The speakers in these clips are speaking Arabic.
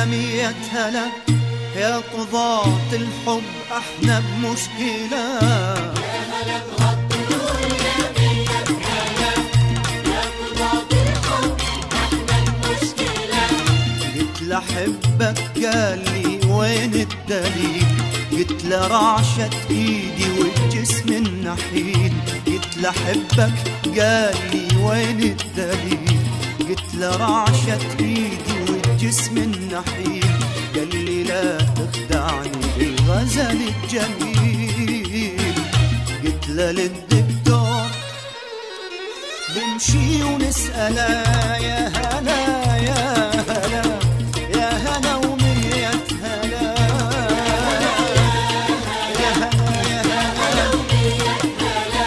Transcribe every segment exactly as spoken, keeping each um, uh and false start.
يا مية هلا يا قضاة الحب احنا بمشكلة. يا هلا بهالطيور يا مية هلا يا قضاة الحب احنا بمشكلة. قلت لحبك قال لي وين الدليل، قلت له رعشة ايدي والجسم النحيل. قلت لحبك قال لي وين الدليل، قلت له رعشة ايدي والجسم النحيل. قال لي لا تخدعني بالغزل الجميل. قلت له للدكتور بنمشي ونسأله يا هلا يا هلا يا هلا ومية هلا يا هلا يا هلا ومية هلا.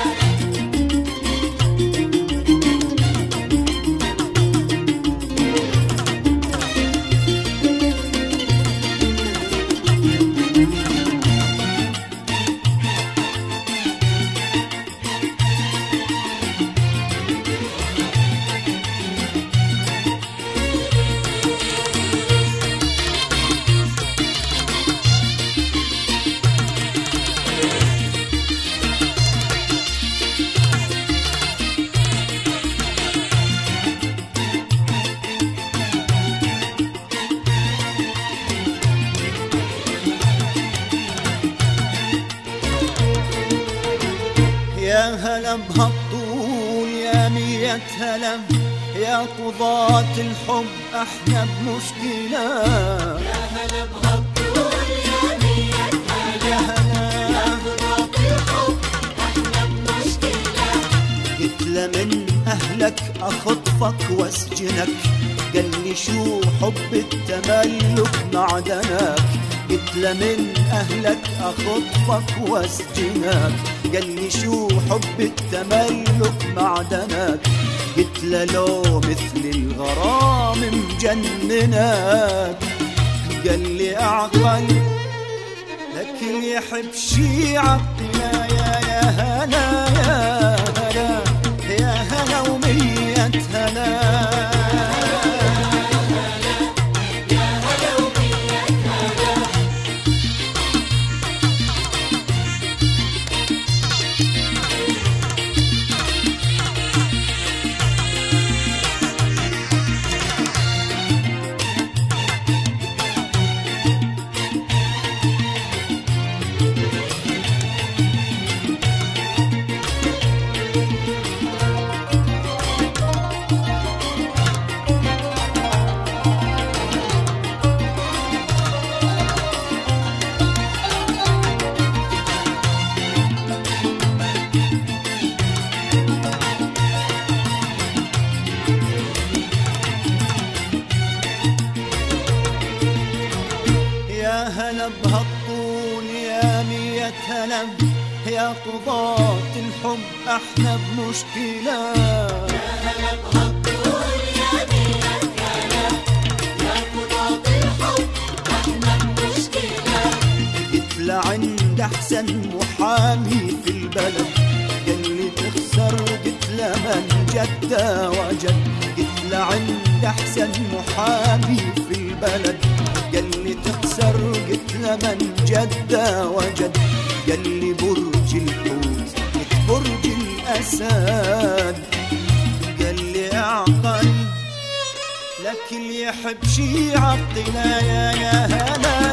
يا هلا بهالطول يا مية هلا يا قضاة الحب احنا بمشكلة. يا هلا بهالطول يا مية هلا يا هلا يا قضاة الحب احنا بمشكلة. قلت له من اهلك اخطفك واسجنك. قال لي شو حب التملك معدنك. قلت له من اهلك اخطفك واسجنك. قال لي شو حب التملك معدنك. قلت له لو مثل الغرام مجننك. قال لي اعقل لكن يحب شي عقلنا يا يا هلا يا هلا يا هلا ومية هلا يا هلا ومية هلا. يا هلا بهالطول يا مية هلا يا قضاة الحب احنا بمشكلة. يا هلا بهالطول يا مية هلا يا قضاة الحب احنا بمشكلة. قلت له عند احسن محامي في البلد. قال لي تخسر قلت له من جد وجد. قلت له عند احسن محامي في البلد. قال لي تخسر قلت له من جد وجد. قال لي برج الحوت قلت برج الاسد. قال لي اعقل لك اللي يحب شي عقلنا يا يا هلا